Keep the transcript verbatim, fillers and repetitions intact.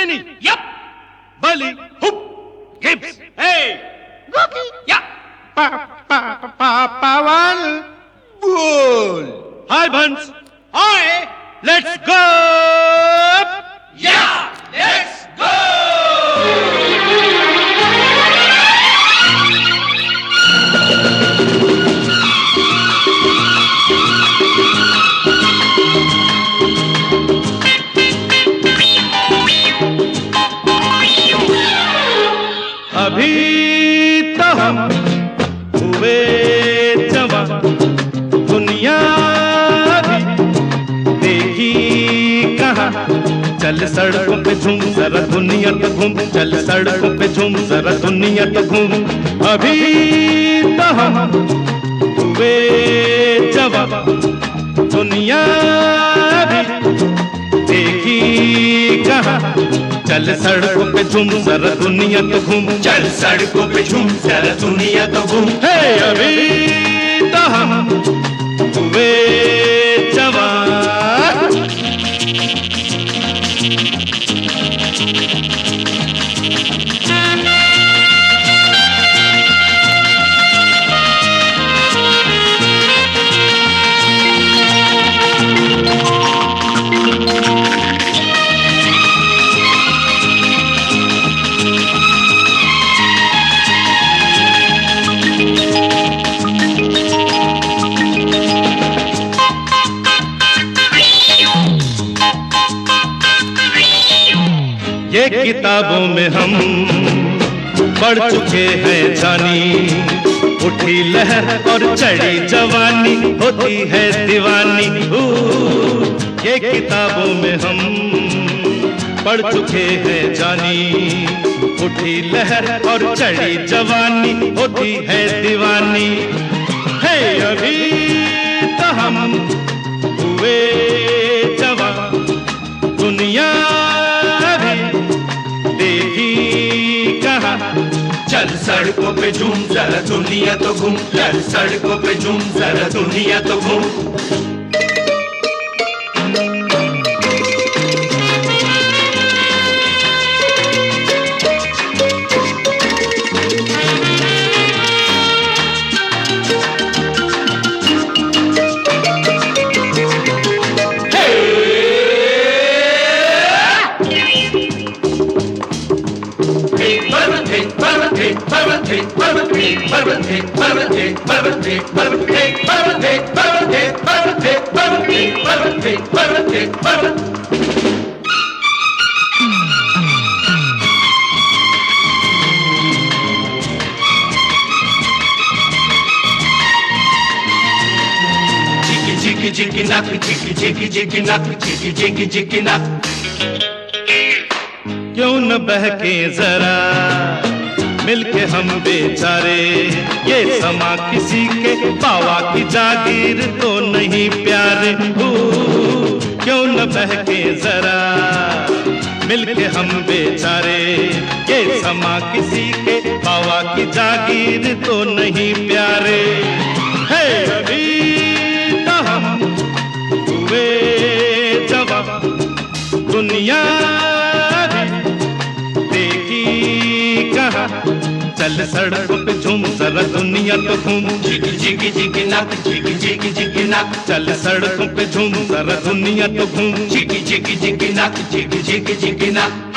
Benny. Yep. Bully. Hoop. Gibbs. Hey. Rocky. Yeah. Pa pa pa pa Pawan. Bull. Hi, Buns. Hi. Let's go. Yeah. Let's go. अभी तो हम हुए जवां, दुनिया भी देखी कहाँ। चल सड़कों पे झूम जरा दुनिया तो घूम, चल सड़कों पे झूम जरा दुनिया तो घूम। अभी तो हम हुए जवां, दुनिया भी देखी कहाँ। चल सड़कों पे झूम जरा दुनिया तो घूम, चल सड़कों पे झूम जरा दुनिया तो घूम। हे अभी तो हम हुए जवान। ये किताबों में हम पढ़ चुके हैं जानी, उठी लहर और चढ़ी जवानी होती है दीवानी। ये किताबों में हम पढ़ चुके हैं जानी, उठी लहर और चढ़ी जवानी होती है दीवानी। है अभी तो हम हुए जवान, दुनिया चल सड़कों पे झूम जरा दुनिया तो घूम, चल सड़कों पे झूम जरा दुनिया तो घूम। Jiggy jiggy knock, jiggy jiggy jiggy knock, jiggy jiggy jiggy knock. क्यों न बहके जरा मिलके हम बेचारे, ये समा किसी के बावा की जागीर तो नहीं प्यारे। क्यों न बहके जरा मिलके हम बेचारे, ये समा किसी के बावा की जागीर तो नहीं प्यारे। है अभी तो हम हुए जवान, दुनिया चल सड़कों पे झूम जरा दुनिया तो घूम। जिगी जिगी जिगी नाक, जिगी जिगी जिगी नाक। चल सड़कों पे झूम जरा दुनिया तो घूम। जिगी जिगी जिगी नाक, जिगी जिगी जिगी नाक।